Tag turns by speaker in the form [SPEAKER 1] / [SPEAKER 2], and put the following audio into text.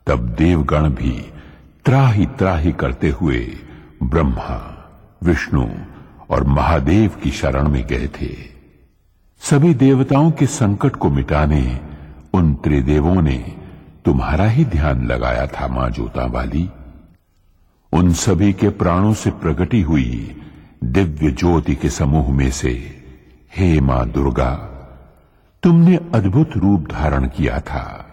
[SPEAKER 1] तब देवगण भी त्राही त्राही करते हुए ब्रह्मा, विष्णु और महादेव की शरण में गए थे। सभी देवताओं के संकट को मिटाने उन त्रिदेवों ने तुम्हारा ही ध्यान लगाया था मां जोता वाली। उन सभी के प्राणों से प्रकटी हुई दिव्य ज्योति के समूह में से हे मां दुर्गा, तुमने अद्भुत रूप धारण किया था।